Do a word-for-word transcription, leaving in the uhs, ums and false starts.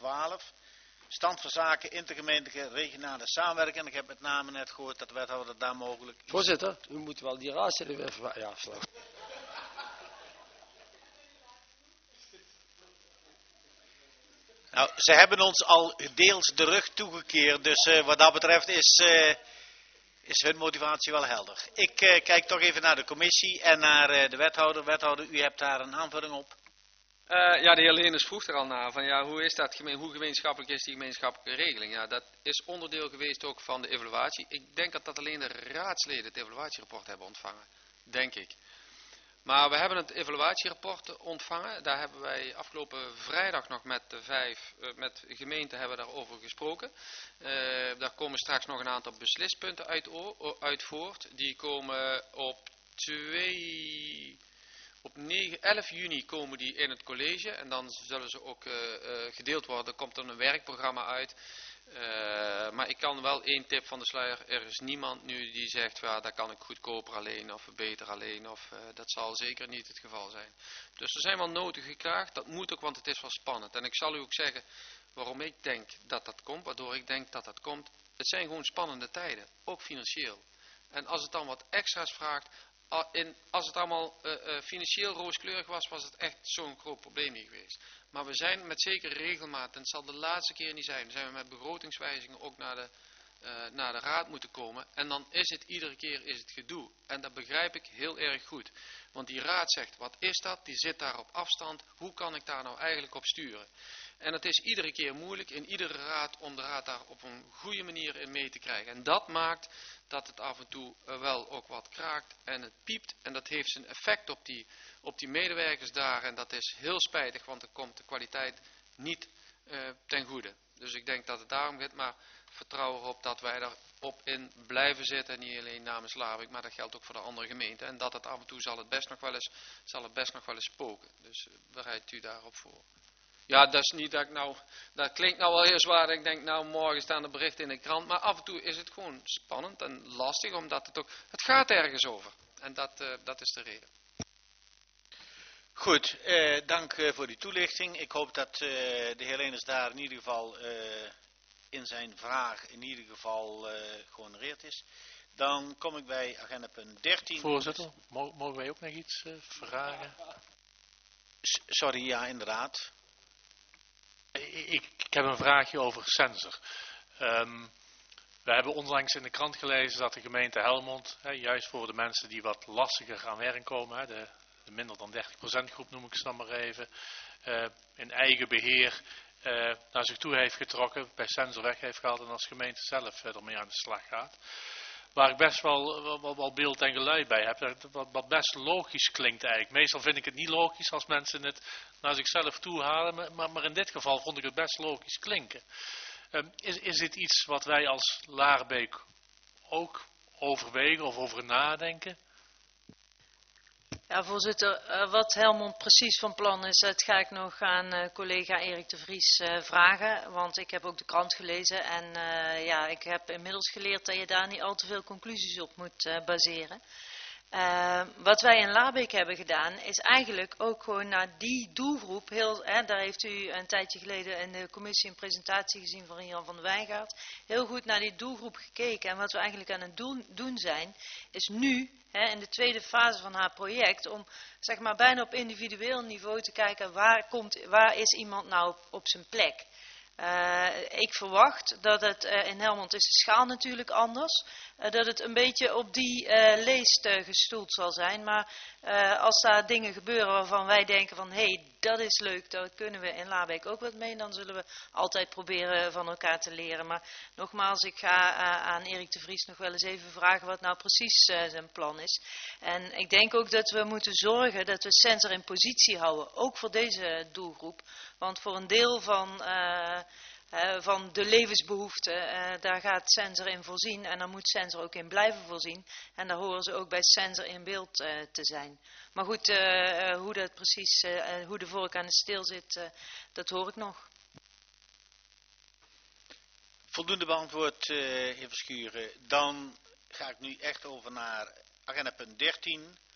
twaalf. Stand van zaken intergemeentelijke regionale samenwerking. En ik heb met name net gehoord dat de wethouder daar mogelijk... Voorzitter, u moet wel die raadsleden even ja, afslaan. Nou, ze hebben ons al deels de rug toegekeerd. Dus uh, wat dat betreft is, uh, is hun motivatie wel helder. Ik uh, kijk toch even naar de commissie en naar uh, de wethouder. Wethouder, u hebt daar een aanvulling op. Uh, ja, de heer Leeners vroeg er al naar, van ja, hoe is dat, hoe gemeenschappelijk is die gemeenschappelijke regeling? Ja, dat is onderdeel geweest ook van de evaluatie. Ik denk dat, dat alleen de raadsleden het evaluatierapport hebben ontvangen, denk ik. Maar we hebben het evaluatierapport ontvangen, daar hebben wij afgelopen vrijdag nog met de vijf, uh, met gemeenten hebben we daarover gesproken. Uh, daar komen straks nog een aantal beslispunten uit, uit voort, die komen op twee... Op negen, elf juni komen die in het college en dan zullen ze ook uh, uh, gedeeld worden. Er komt er een werkprogramma uit. Uh, maar ik kan wel één tip van de sluier. Er is niemand nu die zegt, ja, dat kan ik goedkoper alleen of beter alleen. Of, uh, dat zal zeker niet het geval zijn. Dus er zijn wel noten gekraagd. Dat moet ook, want het is wel spannend. En ik zal u ook zeggen waarom ik denk dat dat komt. Waardoor ik denk dat dat komt. Het zijn gewoon spannende tijden. Ook financieel. En als het dan wat extra's vraagt... In, als het allemaal uh, uh, financieel rooskleurig was, was het echt zo'n groot probleem niet geweest. Maar we zijn met zekere regelmaat, en het zal de laatste keer niet zijn, zijn we met begrotingswijzigingen ook naar de, uh, naar de raad moeten komen. En dan is het iedere keer is het gedoe. En dat begrijp ik heel erg goed. Want die raad zegt, wat is dat? Die zit daar op afstand. Hoe kan ik daar nou eigenlijk op sturen? En het is iedere keer moeilijk in iedere raad om de raad daar op een goede manier in mee te krijgen. En dat maakt dat het af en toe wel ook wat kraakt en het piept. En dat heeft zijn effect op die, op die medewerkers daar. En dat is heel spijtig, want dan komt de kwaliteit niet uh, ten goede. Dus ik denk dat het daarom gaat, maar vertrouw erop dat wij daarop in blijven zitten. En niet alleen namens Labik, maar dat geldt ook voor de andere gemeenten. En dat het af en toe zal het best nog wel eens, zal het best nog wel eens spoken. Dus uh, bereidt u daarop voor. Ja, dat is niet dat ik nou, dat klinkt nou wel heel zwaar, dat ik denk, nou morgen staan de berichten in de krant, maar af en toe is het gewoon spannend en lastig, omdat het ook, het gaat ergens over. En dat, uh, dat is de reden. Goed, eh, dank uh, voor die toelichting. Ik hoop dat uh, de heer Leeners daar in ieder geval uh, in zijn vraag in ieder geval uh, gehonoreerd is. Dan kom ik bij agenda punt dertien. Voorzitter, mogen wij ook nog iets uh, vragen? S sorry, ja inderdaad. Ik, ik heb een vraagje over Sensor. Um, we hebben onlangs in de krant gelezen dat de gemeente Helmond, hè, juist voor de mensen die wat lastiger aan werk komen, hè, de, de minder dan dertig procent groep noem ik ze dan maar even, uh, in eigen beheer uh, naar zich toe heeft getrokken, bij Sensor weg heeft gehaald en als gemeente zelf uh, ermee aan de slag gaat. Waar ik best wel, wel, wel beeld en geluid bij heb, wat, wat best logisch klinkt eigenlijk. Meestal vind ik het niet logisch als mensen het naar zichzelf toe halen, maar, maar in dit geval vond ik het best logisch klinken. Um, is, is dit iets wat wij als Laarbeek ook overwegen of over nadenken? Ja, voorzitter, uh, wat Helmond precies van plan is, dat ga ik nog aan uh, collega Erik de Vries uh, vragen. Want ik heb ook de krant gelezen en uh, ja, ik heb inmiddels geleerd dat je daar niet al te veel conclusies op moet uh, baseren. Uh, wat wij in Laarbeek hebben gedaan, is eigenlijk ook gewoon naar die doelgroep, heel, hè, daar heeft u een tijdje geleden in de commissie een presentatie gezien van Jan van der Wijngaard, heel goed naar die doelgroep gekeken. En wat we eigenlijk aan het doen, doen zijn, is nu, hè, in de tweede fase van haar project, om zeg maar bijna op individueel niveau te kijken, waar, komt, waar is iemand nou op, op zijn plek. Uh, ik verwacht dat het, uh, in Helmond is de schaal natuurlijk anders, uh, dat het een beetje op die uh, leest uh, gestoeld zal zijn. Maar uh, als daar dingen gebeuren waarvan wij denken van, hé, hey, dat is leuk, daar kunnen we in Laarbeek ook wat mee, dan zullen we altijd proberen van elkaar te leren. Maar nogmaals, ik ga uh, aan Erik de Vries nog wel eens even vragen wat nou precies uh, zijn plan is. En ik denk ook dat we moeten zorgen dat we Sensor in positie houden, ook voor deze doelgroep. Want voor een deel van, uh, uh, van de levensbehoeften, uh, daar gaat Sensor in voorzien. En daar moet Sensor ook in blijven voorzien. En daar horen ze ook bij Sensor in beeld uh, te zijn. Maar goed, uh, uh, hoe dat precies, uh, hoe de vork aan de steel zit, uh, dat hoor ik nog. Voldoende beantwoord, uh, heer Verschuren. Dan ga ik nu echt over naar agenda punt dertien.